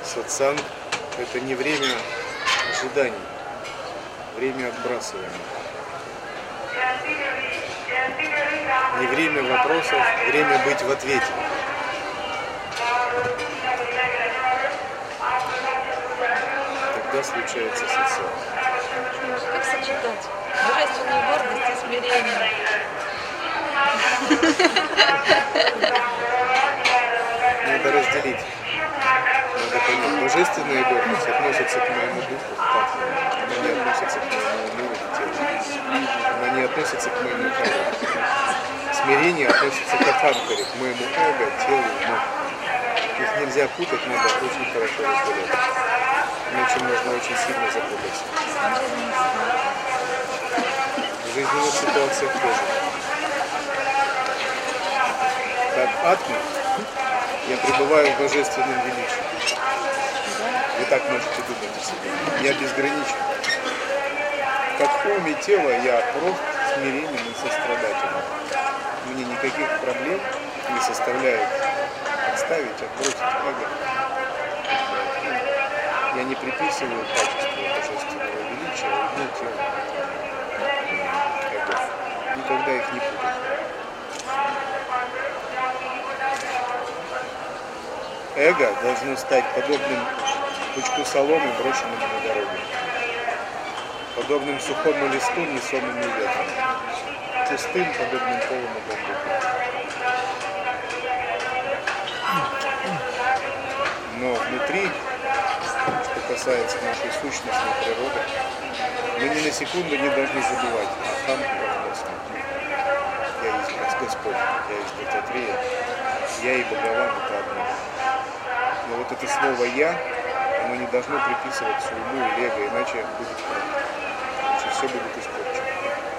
Сатсанг – это не время ожиданий, время отбрасывания. Не время вопросов, время быть в ответе. Тогда случается сатсанг. Как сочетать божественную гордость и смирение? Надо разделить. Надо понять. Божественная гордость относится к моему духу. Как? Она не относится к моему уму и телу. Она не относится к моему эго. Смирение относится к Аханкаре, к моему эго, телу, уму. Их нельзя путать, надо очень хорошо разделять. Иначе можно очень сильно запутаться. В жизненных ситуациях тоже. Как атма, я пребываю в божественном величии. Вы так можете думать о себе. Я безграничен. Как ум и тело я прост, смиренен и сострадателен. Мне никаких проблем не составляет отставить, отбросить эго. Я не приписываю качество божественного величия уму, телу, эго. Никогда их не путаю. Эго должно стать подобным пучку соломы, брошенному на дороге, подобным сухому листу, несомому ветром, пустым, подобным полому бамбуку. Но внутри, что касается нашей сущностной природы, мы ни на секунду не должны забывать Ахам Брахмасми. Я есть Господь, я есть Дататрея, я и Бхагаван — это одно. Но вот это слово «я», оно не должно приписываться уму или эго, иначе будет плохо. Иначе все будет испорчено.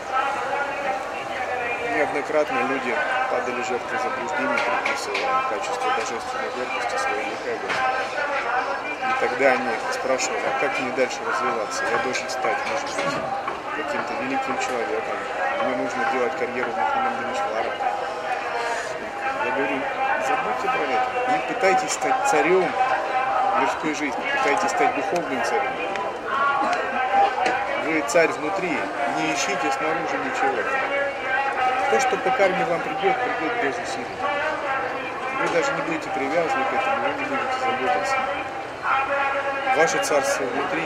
Неоднократно люди падали жертвой заблуждений, приписывая качество божественной гордости своему эго. И тогда они спрашивали, а как мне дальше развиваться? Я должен стать, может быть, каким-то великим человеком. Мне нужно делать карьеру Махамандамишвара. Я говорю, забудьте про это. Не пытайтесь стать царем мирской жизни, пытайтесь стать духовным царем. Вы царь внутри, не ищите снаружи ничего. То, что по карме вам придет, придет без усилий. Вы даже не будете привязаны к этому, вы не будете заботиться. Ваше царство внутри.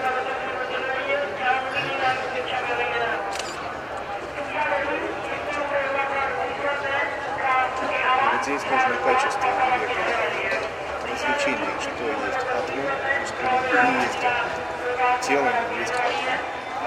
Вот здесь нужно качество развлечения, что есть атма, не есть атма. Тело не есть атма.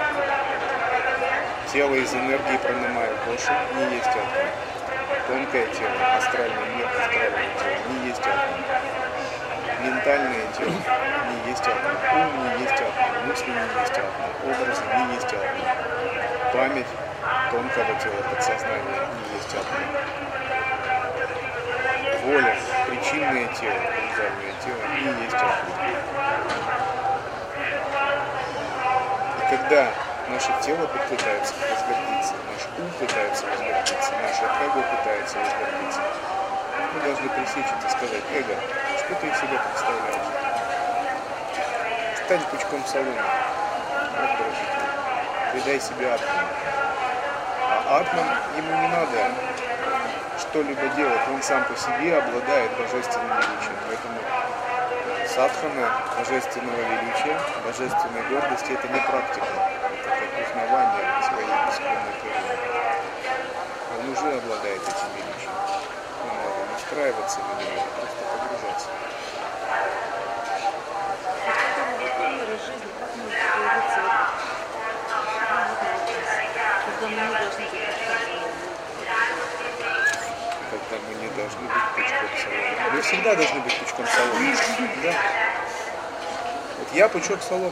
Тело из энергии пранамая коши не есть атма. Тонкое тело, астральный мир, астральное тело не есть атма. Ментальное тело не есть атма. Ум не есть атма. Мысли не есть атма. Образы не есть атма. Память тонкого тела, подсознания не есть атма. Воля, причинное тело, каузальное тело не есть атма. И когда наше тело пытается возгордиться, наш ум пытается возгордиться, наше эго пытается возгордиться, мы должны пресечь это и сказать: эго, что ты из себя представляешь? Стань пучком соломы, предай себе атману. А атман, ему не надо что-либо делать, он сам по себе обладает божественным величием. Поэтому садхана божественного величия, божественной гордости — это не практика, это как узнавание своей исконной природы. Он уже обладает этим величием. Не надо настраиваться на него, просто погружаться. Когда мы не должны быть пучком соломы. Мы всегда должны быть пучком соломы. Да? Вот я пучок соломы.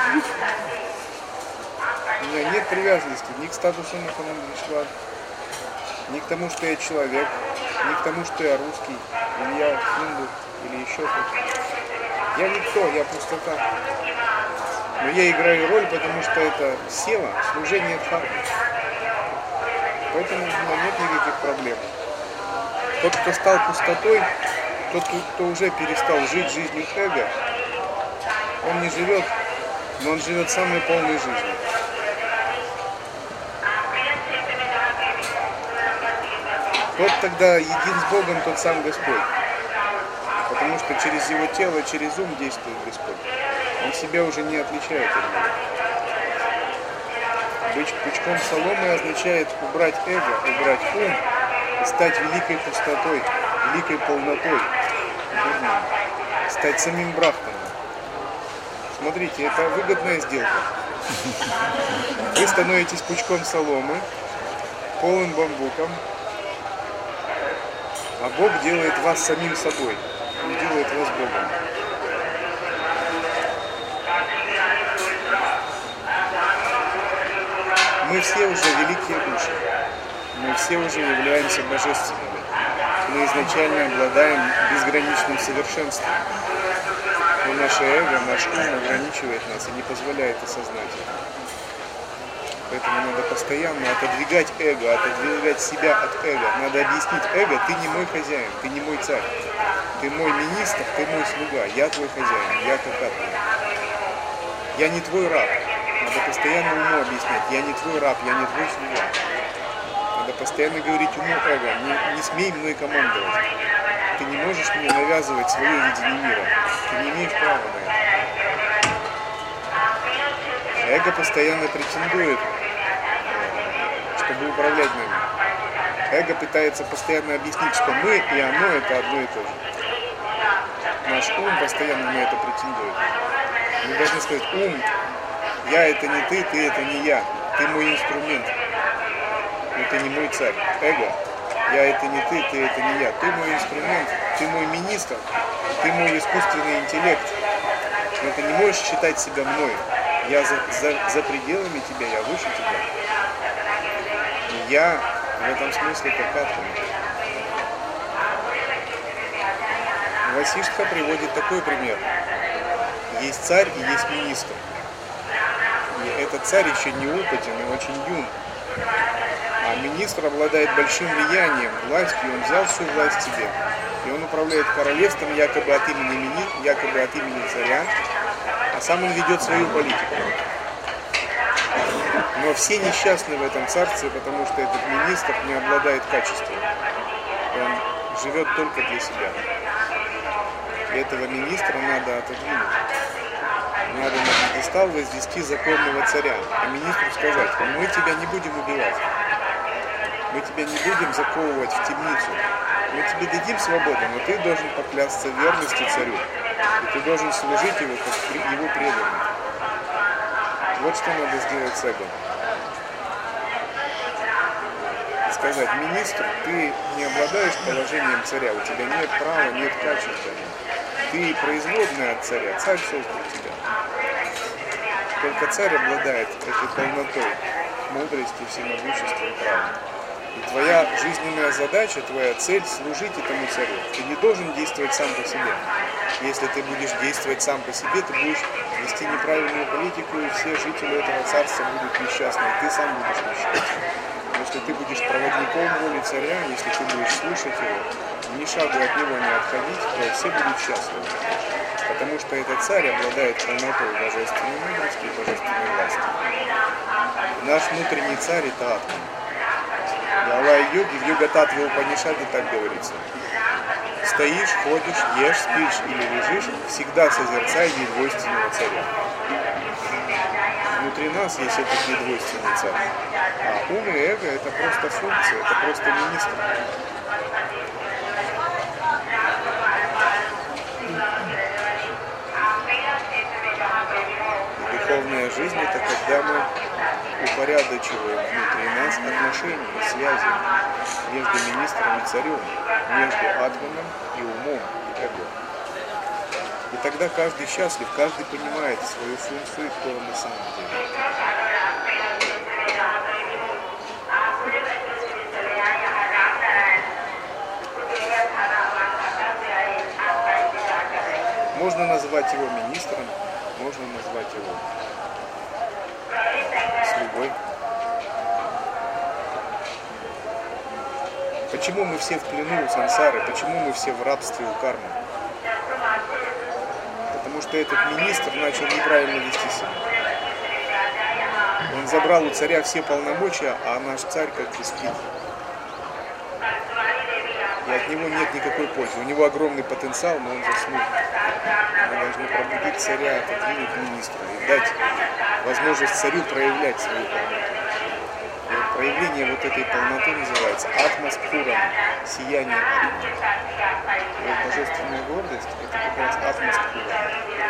У меня нет привязанности ни к статусу Махамандамишвара, ни к тому, что я человек, ни к тому, что я русский, или я хинду, или еще кто-то. Я никто, я пустота. Но я играю роль, потому что это сева, служение дхарме. Поэтому у меня нет никаких проблем. Тот, кто стал пустотой, тот, кто уже перестал жить жизнью эго, Он не живет, но он живет самой полной жизнью. Вот тогда един с Богом тот сам Господь. Потому что через его тело, через ум действует Господь. Он себя уже не отличает от него. Быть пучком соломы означает убрать эго, убрать ум и стать великой пустотой, великой полнотой, стать самим Брахманом. Смотрите, это выгодная сделка. Вы становитесь пучком соломы, полым бамбуком, а Бог делает вас самим собой. Он делает вас Богом. Мы все уже великие души. Мы все уже являемся божественными. Мы изначально обладаем безграничным совершенством. Но наше эго, наш ум ограничивает нас и не позволяет осознать это. Поэтому надо постоянно отодвигать эго, отодвигать себя от эго. Надо объяснить эго: ты не мой хозяин, ты не мой царь. Ты мой министр, ты мой слуга, я твой хозяин, я как атом. Я не твой раб. Надо постоянно уму объяснять: я не твой раб, я не твой слуга. Надо постоянно говорить уму эго: не смей мной командовать. Ты не можешь мне навязывать свое видение мира. Ты не имеешь права на это. Эго постоянно претендует, чтобы управлять нами. Эго пытается постоянно объяснить, что мы и оно — это одно и то же. Наш ум постоянно на это претендует. Мы должны сказать: ум, я — это не ты это не я. Ты мой инструмент, но ты не мой царь. Эго, я — это не ты это не я. Ты мой инструмент, ты мой министр, ты мой искусственный интеллект. Но ты не можешь считать себя мной. Я за пределами тебя, я выше тебя. И я в этом смысле как атом. Васиштха приводит такой пример. Есть царь и есть министр. И этот царь еще не опытен и очень юн. А министр обладает большим влиянием, властью, и он взял всю власть себе. И он управляет королевством якобы от имени царя, а сам он ведет свою политику. Но все несчастны в этом царстве, потому что этот министр не обладает качеством. Он живет только для себя. И этого министра надо отодвинуть. Надо на пьедестал возвести законного царя. А министру сказать: мы тебя не будем убивать. Мы тебя не будем заковывать в темницу. Мы тебе дадим свободу, но ты должен поклясться верности царю. И ты должен служить его как его преданный. Вот что надо сделать с эго. Сказать: министр, ты не обладаешь положением царя, у тебя нет права, нет качества. Ты производная от царя, царь создал тебя. Только царь обладает этой полнотой, мудростью, всемогуществом, правом. И твоя жизненная задача, твоя цель — служить этому царю. Ты не должен действовать сам по себе. Если ты будешь действовать сам по себе, ты будешь вести неправильную политику, и все жители этого царства будут несчастны, и ты сам будешь несчастен. Если ты будешь проводником воли царя, если ты будешь слушать его, ни шагу от него не отходить, то все будут счастливы. Потому что этот царь обладает полнотой божественной мудрости и божественной власти. Наш внутренний царь — это атом. В Алай-йоге, в Йога-татве Упанишаде так говорится: стоишь, ходишь, ешь, спишь или лежишь, всегда созерцай недвойственного царя. Внутри нас есть этот недвойственный царь. А ум и эго — это просто функция, это просто министр. И духовная жизнь — это когда мы упорядочиваем внутри нас отношения, связи между министром и царем, между атманом и умом, и эго. И тогда каждый счастлив, каждый понимает свою функцию и кто он на самом деле. Можно назвать его министром, можно назвать его слугой. Почему мы все в плену у сансары? Почему мы все в рабстве у кармы? Потому что что этот министр начал неправильно вести себя. Он забрал у царя все полномочия, а наш царь как бы спит. И от него нет никакой пользы. У него огромный потенциал, но он заснул. Мы должны пробудить царя, отодвинуть министра и дать возможность царю проявлять свою полноту. И вот проявление вот этой полноты называется атмаспурам, сияние атмы. И вот божественная гордость — это как раз атмаспурам.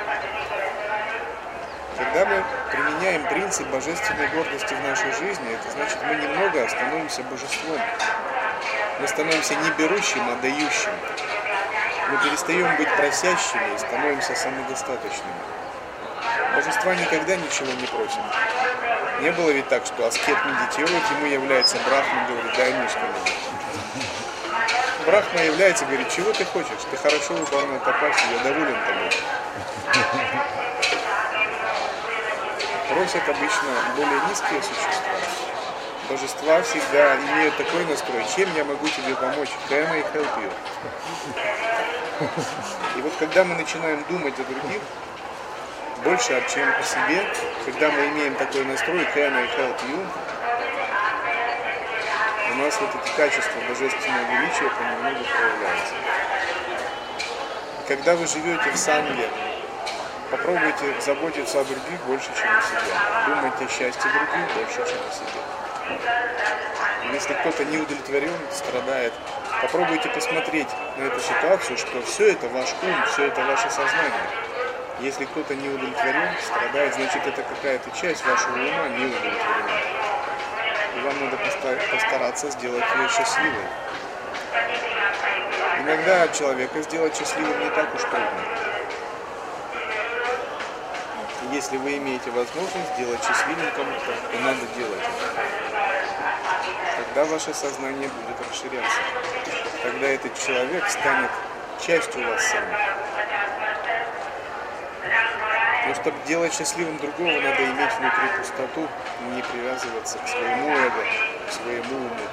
Когда мы применяем принцип божественной гордости в нашей жизни, это значит, мы немного становимся божеством. Мы становимся не берущим, а дающим. Мы перестаем быть просящими и становимся самодостаточными. Божества никогда ничего не просят. Не было ведь так, что аскет медитирует, ему является Брахма, говорит, дай мне что-нибудь. Брахма является, говорит, чего ты хочешь? Ты хорошо выполнял тапаси, я доволен тобой. Просят обычно более низкие существа. Божества всегда имеют такой настрой, чем я могу тебе помочь? Can I help you? И вот когда мы начинаем думать о других, больше, чем о себе, когда мы имеем такой настрой, can I help you, у нас вот эти качества божественного величия понемногу проявляются. И когда вы живете в санге, попробуйте заботиться о других больше, чем о себе. Думать о счастье других больше, чем о себе. Если кто-то не удовлетворен, страдает, попробуйте посмотреть на эту ситуацию, что все это ваш ум, все это ваше сознание. Если кто-то не удовлетворен, страдает, значит, это какая-то часть вашего ума не удовлетворена. И вам надо постараться сделать ее счастливой. Иногда человека сделать счастливым не так уж трудно. Если вы имеете возможность сделать счастливым кому-то, то надо делать это. Тогда ваше сознание будет расширяться. Тогда этот человек станет частью вас самих. Но чтобы делать счастливым другого, надо иметь внутри пустоту, не привязываться к своему эго, к своему уму.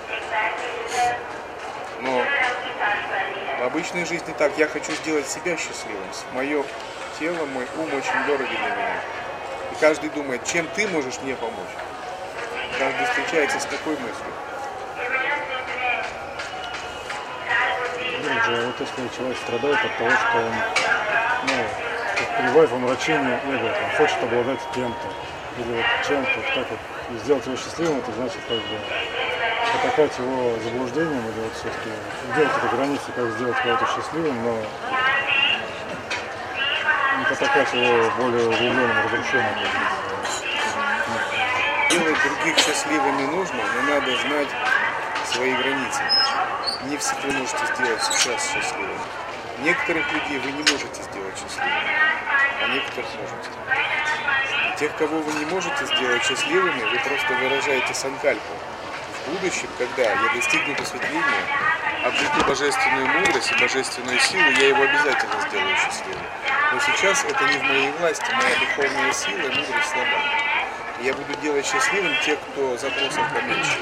Но в обычной жизни так, я хочу сделать себя счастливым. Мое тело, мой ум очень дороги для меня. И каждый думает, чем ты можешь мне помочь. Каждый встречается с такой мыслью. Вот если человек страдает от того, что он пребывает в омрачении эго, он хочет обладать кем-то или вот чем-то, вот так вот, и сделать его счастливым, это значит как бы потакать его заблуждением или вот все-таки делать эту границу, как сделать кого-то счастливым, но не потакать его более углубленным разрушением. Делать других счастливыми нужно, но надо знать свои границы. Не всех вы можете сделать сейчас счастливыми. Некоторых людей вы не можете сделать счастливыми, а некоторых можете. Тех, кого вы не можете сделать счастливыми, вы просто выражаете санкальпу. В будущем, когда я достигну просветления, обрету божественную мудрость и божественную силу, я его обязательно сделаю счастливым. Но сейчас это не в моей власти, моя духовная сила и мудрость слаба. Я буду делать счастливым тех, кто запросов поменьше.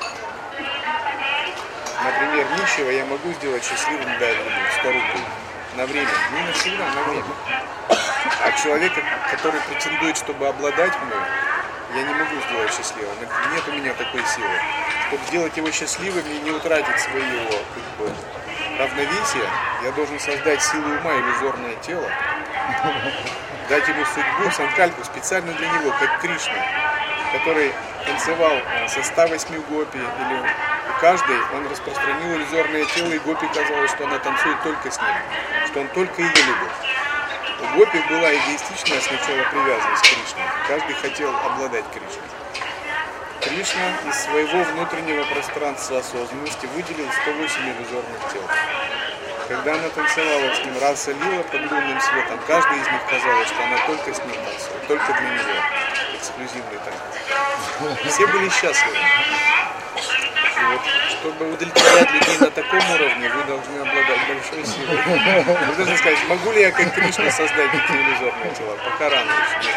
Например, нищего я могу сделать счастливым, дай ему 100 рублей. На время, не навсегда, на время. А человека, который претендует, чтобы обладать мной, я не могу сделать счастливым. Нет у меня такой силы. Чтобы сделать его счастливым и не утратить своего равновесия, я должен создать силу ума, иллюзорное тело, дать ему судьбу, санкальпу специально для него, как Кришна, который танцевал со 108 гопи, или каждый, он распространил иллюзорное тело, и гопи казалось, что она танцует только с ним, что он только ее любит. У гопи была эгоистичная сначала привязанность к Кришне, каждый хотел обладать Кришной. Кришна из своего внутреннего пространства осознанности выделил 108 иллюзорных тел. Когда она танцевала с ним раса лила под лунным светом, каждый из них казалось, что она только с ним танцует, только для него. Эксклюзивный танец. Все были счастливы. И вот, чтобы удовлетворять людей на таком уровне, вы должны обладать большой силой. Вы должны сказать, могу ли я как Кришна создать эти иллюзорные тела? Пока рано еще.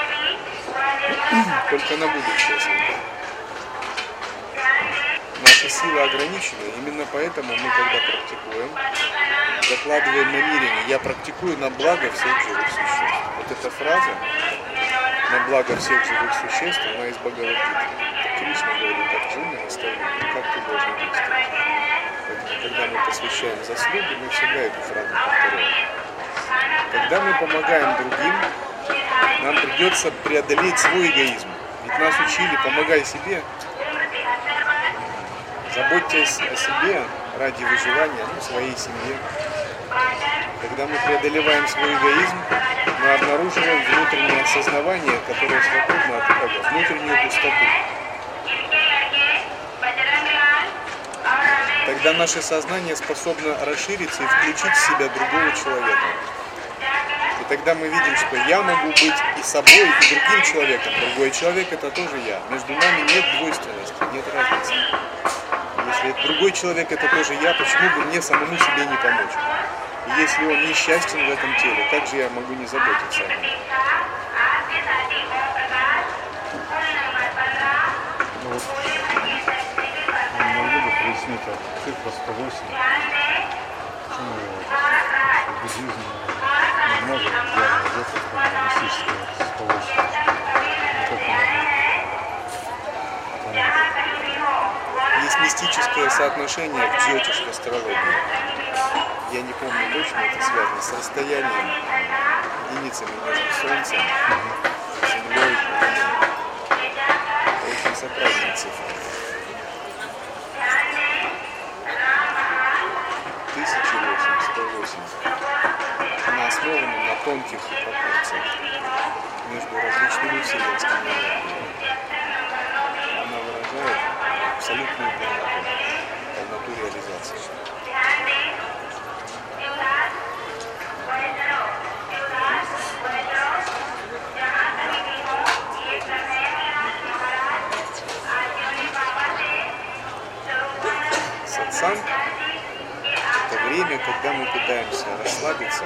Только на будущее. Наша сила ограничена. Именно поэтому мы, когда практикуем, закладываем намерение. Я практикую на благо всех живых существ. Вот эта фраза «на благо всех живых существ», она из Бхагавад-гиты. Кришна говорит Арджуне наставление, как ты должен действовать. Поэтому, когда мы посвящаем заслуги, мы всегда эту фразу повторяем. Когда мы помогаем другим, нам придется преодолеть свой эгоизм. Ведь нас учили «помогай себе», заботьтесь о себе ради выживания, своей семье. Когда мы преодолеваем свой эгоизм, мы обнаруживаем внутреннее осознавание, которое свободно от эго, внутреннюю пустоту. Тогда наше сознание способно расшириться и включить в себя другого человека. И тогда мы видим, что я могу быть и собой, и другим человеком. Другой человек — это тоже я. Между нами нет двойственности, нет разницы. Если другой человек — это тоже я, почему бы мне самому себе не помочь? И если он несчастен в этом теле, как же я могу не заботиться о нем? Ну вот, не могли бы прояснить цифра 108, почему в буддизме много идеального детства, мистического 108, как Есть мистическое соотношение в джьотиш астрологии. Я не помню точно, это связано с расстоянием, единицами между Солнцем, Землей и Луной. Это очень сакральная цифра. 1008, 108. Она основана на тонких пропорциях между различными вселенскими энергиями. Она выражает абсолютную полноту реализации. Сатсанг — это время, когда мы пытаемся расслабиться,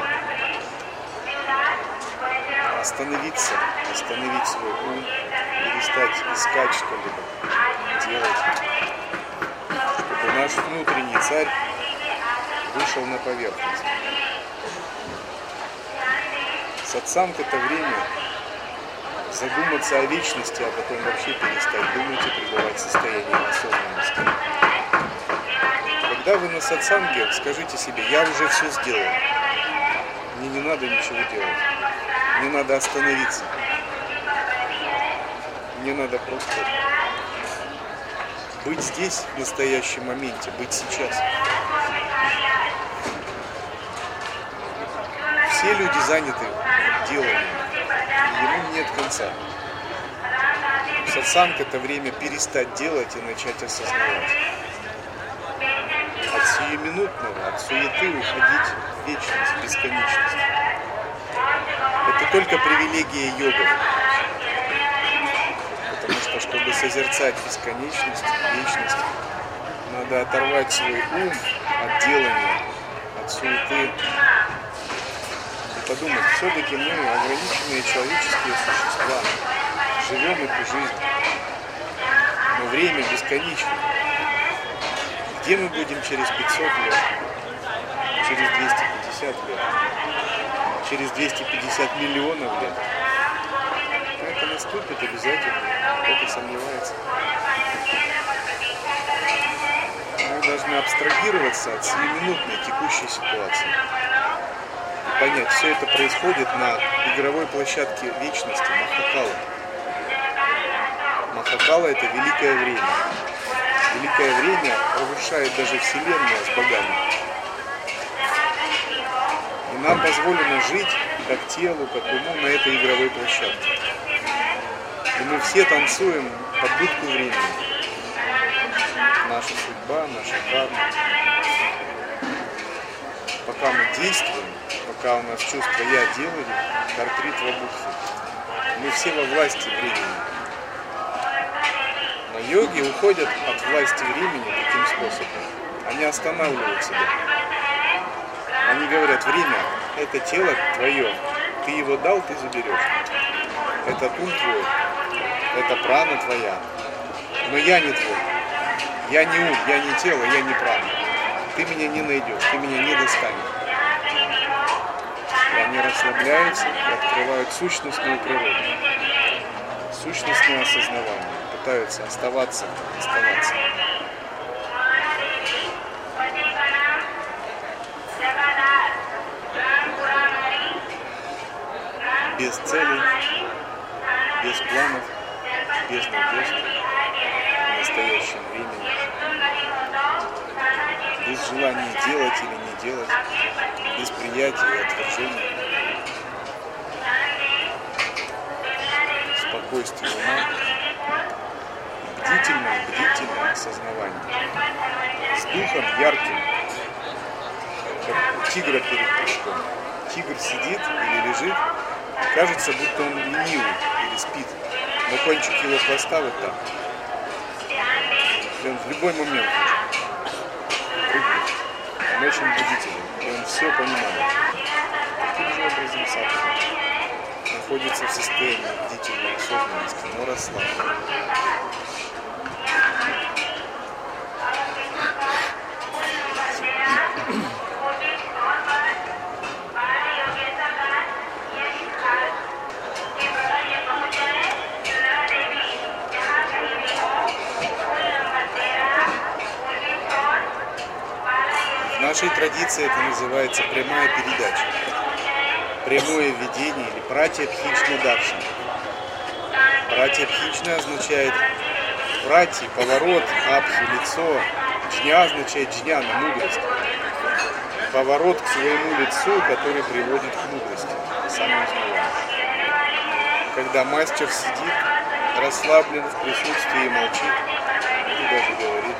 остановить свой ум, перестать искать что-либо делать, чтобы наш внутренний царь вышел на поверхность. Сатсанг — это время задуматься о вечности, а потом вообще перестать думать и пребывать в состоянии осознанности. Когда вы на сатсанге, скажите себе: я уже все сделал, мне не надо ничего делать, мне надо остановиться, мне надо просто быть здесь, в настоящем моменте, быть сейчас. Все люди заняты деланием, и ему нет конца. Сатсанг — это время перестать делать и начать осознавать. От сиюминутного, от суеты уходить в вечность, в бесконечность. Это только привилегия йогов. Потому что, чтобы созерцать бесконечность, вечность, надо оторвать свой ум от делания, от суеты. И подумать: все-таки мы ограниченные человеческие существа, живем эту жизнь, но время бесконечно. Где мы будем через 500 лет, через 250 лет, через 250 миллионов лет? Это наступит обязательно, кто-то сомневается. Мы должны абстрагироваться от сиюминутной текущей ситуации. И понять, все это происходит на игровой площадке вечности, Махакала. Махакала — это великое время. Великое время разрушает даже Вселенная с богами. И нам позволено жить как телу, как уму на этой игровой площадке. И мы все танцуем под дудку времени. Наша судьба, наша карма. Пока мы действуем, пока у нас чувство «я» делаю, картритва будхи, мы все во власти времени. Но йоги уходят от власти времени таким способом. Они останавливают себя. Они говорят: время — это тело твое. Ты его дал, ты заберешь. Это ум твой. Это прана твоя. Но я не твой. Я не ум, я не тело, я не прана. Ты меня не найдешь, ты меня не достанешь. И они расслабляются и открывают сущностную природу, сущностное осознавание, пытаются оставаться. Без целей, без планов, без надежд, в настоящем времени, без желания делать или не делать, без приятия и отвержения, спокойствие ума, бдительное осознавание, с духом ярким, как у тигра перед прыжком. Тигр сидит или лежит, кажется, будто он ленивый или спит, но кончик его хвоста вот так. И он в любой момент прыгает. Он очень бдительный, и он все понимает. Таким же образом садхана находится в состоянии бдительной осознанности, но расслаблен. В нашей традиции это называется прямая передача, прямое видение или пратьябхична даршана. Пратьябхична означает прати, поворот, абхи, лицо, джня означает джняна, мудрость. Поворот к своему лицу, который приводит к мудрости, самоузнаванию. Когда мастер сидит, расслаблен в присутствии и молчит, или даже говорит.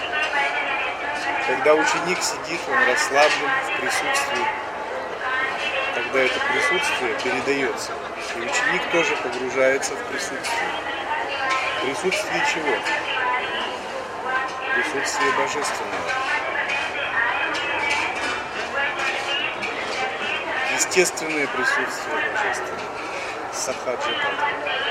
Когда ученик сидит, он расслаблен в присутствии. Тогда это присутствие передается. И ученик тоже погружается в присутствие. Присутствие чего? Присутствие божественного. Естественное присутствие божественного. Сахаджатата.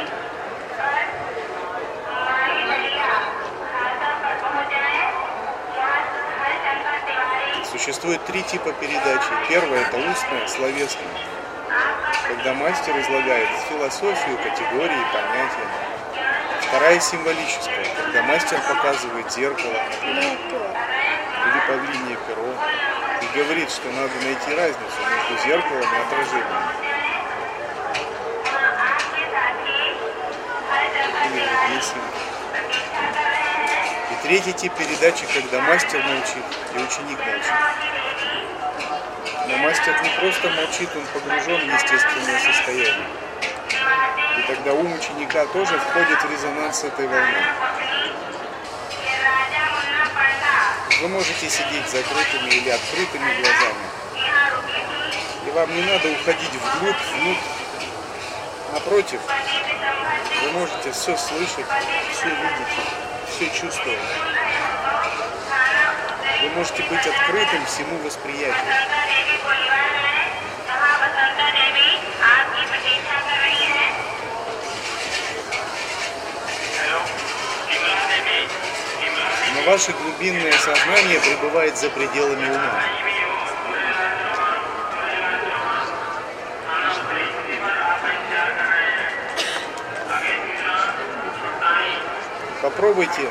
Существует три типа передачи. Первое – это устная, словесная, когда мастер излагает философию, категории, понятия. Вторая – символическая, когда мастер показывает зеркало, или павлинье перо, и говорит, что надо найти разницу между зеркалом и отражением. Или другие символы. И третий тип передачи, когда мастер молчит и ученик молчит. Но мастер не просто молчит, он погружен в естественное состояние. И тогда ум ученика тоже входит в резонанс с этой волной. Вы можете сидеть с закрытыми или открытыми глазами. И вам не надо уходить вглубь, внутрь. Напротив, вы можете все слышать, все видеть, все чувствовать. Вы можете быть открытым всему восприятию. Но ваше глубинное сознание пребывает за пределами ума. Попробуйте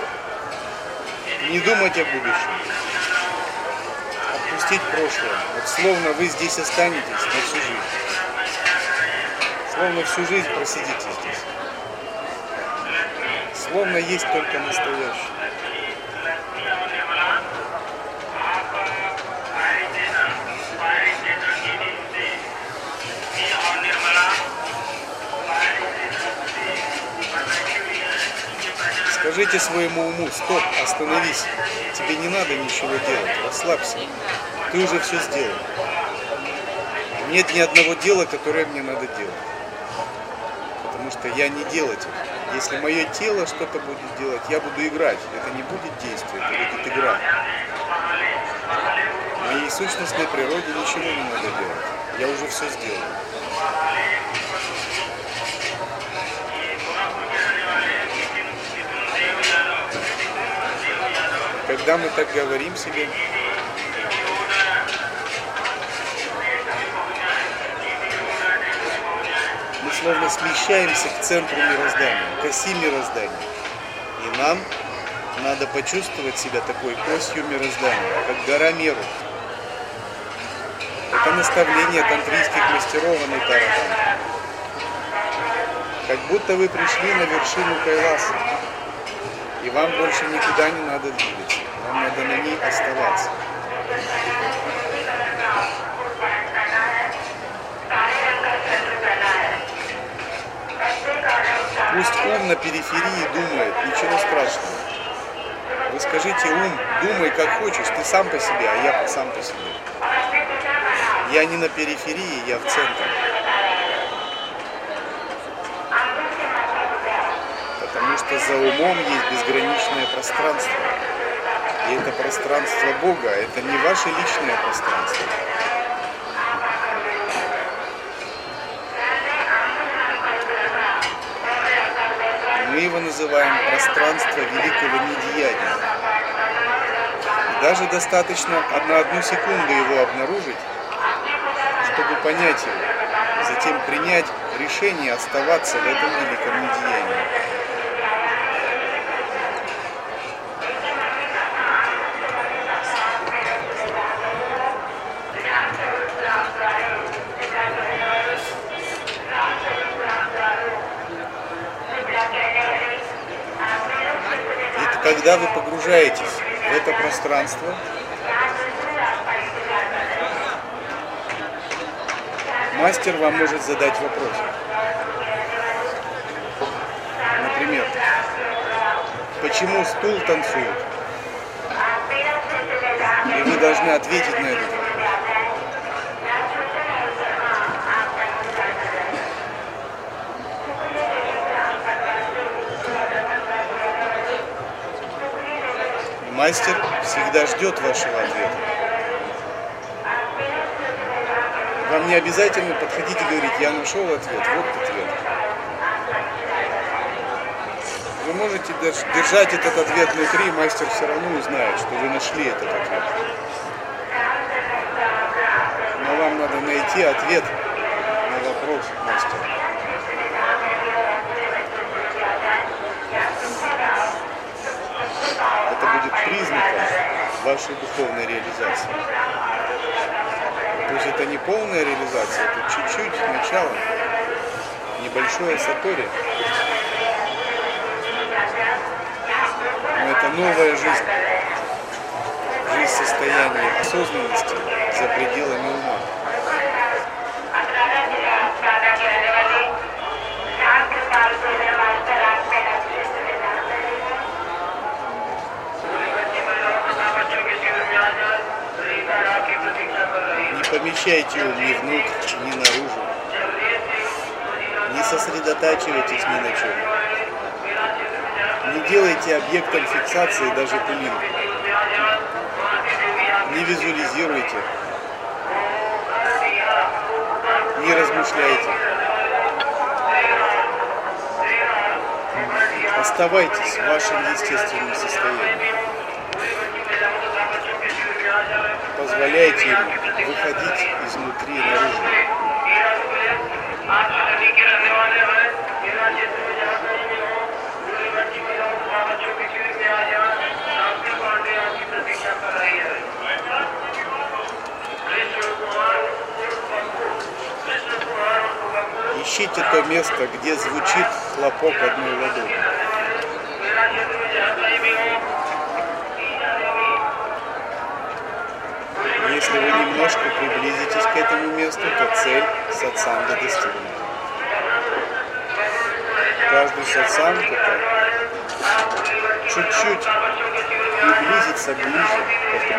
не думать о будущем, отпустить прошлое. Вот словно вы здесь останетесь на всю жизнь. Словно всю жизнь просидите здесь. Словно есть только настоящее. Скажите своему уму: стоп, остановись, тебе не надо ничего делать, расслабься, ты уже все сделал. Нет ни одного дела, которое мне надо делать, потому что я не делатель. Если мое тело что-то будет делать, я буду играть, это не будет действие, это будет игра. В моей сущностной природе ничего не надо делать, я уже все сделал. когда мы так говорим себе, мы словно смещаемся к центру мироздания, к оси мироздания. И нам надо почувствовать себя такой осью мироздания, как гора Меру. Это наставление тантрийских мастеров Анутара-тантра. Как будто вы пришли на вершину Кайласа, и вам больше никуда не надо двигаться, вам надо на ней оставаться. Пусть ум на периферии думает, ничего страшного. Вы скажите: ум, думай как хочешь, ты сам по себе, а я сам по себе. Я не на периферии, я в центре. Потому что за умом есть безграничное пространство. И это пространство Бога, это не ваше личное пространство. Мы его называем пространство великого недеяния. И даже достаточно на одну секунду его обнаружить, чтобы понять его, и затем принять решение оставаться в этом великом недеянии. И когда вы погружаетесь в это пространство, мастер вам может задать вопрос. Например, почему стул танцует? И вы должны ответить на этот вопрос. Мастер всегда ждет вашего ответа. Вам не обязательно подходить и говорить: я нашел ответ, вот ответ. Вы можете держать этот ответ внутри, мастер все равно узнает, что вы нашли этот ответ. Но вам надо найти ответ на вопрос мастера. Это будет признаком вашей духовной реализации. То есть это не полная реализация, это чуть-чуть начало, небольшое сатори. Но это новая жизнь. Жизнь состояния осознанности за пределами ума. Не помещайте ум ни внутрь, ни наружу. Не сосредотачивайтесь ни на чем. Не делайте объектом фиксации даже пылинку. Не визуализируйте. Не размышляйте. Оставайтесь в вашем естественном состоянии. Позволяйте ему выходить изнутри наружу. Ищите то место, где звучит хлопок одной ладони. Если вы немножко приблизитесь к этому месту, то цель сатсанга достигнута. Каждый сатсанг — это чуть-чуть приблизиться ближе к этому